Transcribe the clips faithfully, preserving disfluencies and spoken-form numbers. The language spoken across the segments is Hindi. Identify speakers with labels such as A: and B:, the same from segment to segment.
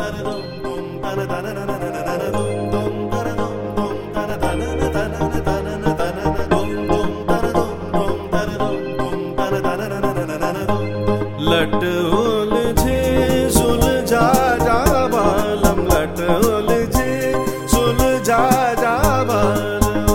A: लट उलझे सुलझा जा बालम, लट उलझे सुलझा जा बालम,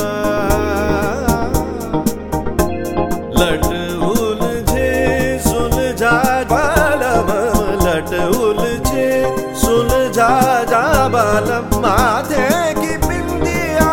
A: लट उलझे सुलझा बालम, लट उलझे सुलझा जा बालम। माथे की बिंदिया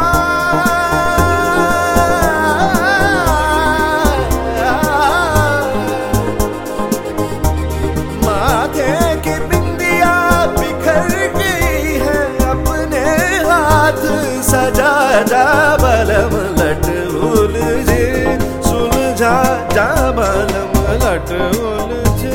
A: माथे की बिंदिया बिखर गई है, अपने हाथ सजा जा बालम, लट उलझे सुलझा जा बालम, लट उलझे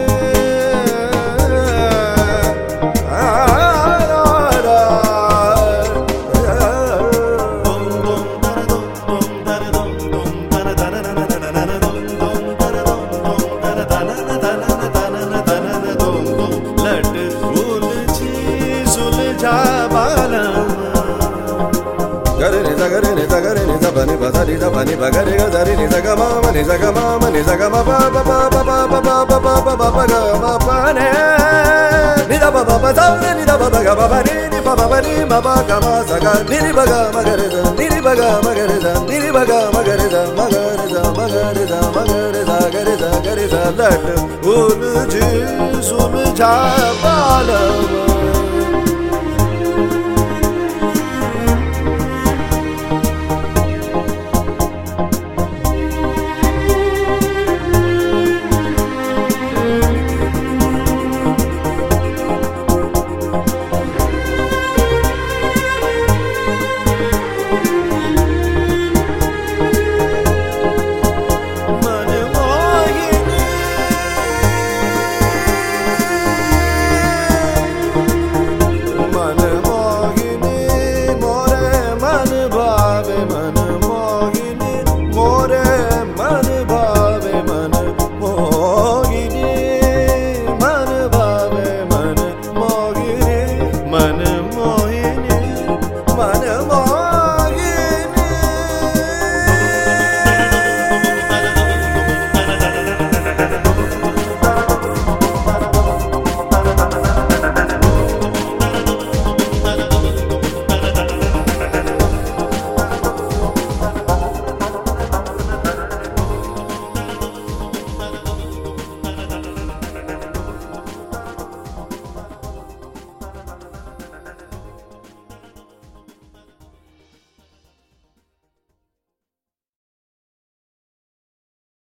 A: gare ni gare ni gare ni da bani ba da ni da bani ba gare ga da ni da ga ma ma ni da ga ma ma ni da ga ma ba ba ba ba ba ba ba ba ba ba ba ba ga ma pa ne ni da ba ba ba da ni da ba ba ga ba ba ni ni ba ba ba ni ma ba ga ma sa ga ni ni ba ga ma gare da ni ni ba ga ma gare da ni ni ba ga ma gare da ma gare da ma gare da ma gare da gare da gare da lat uljhe suljha balam।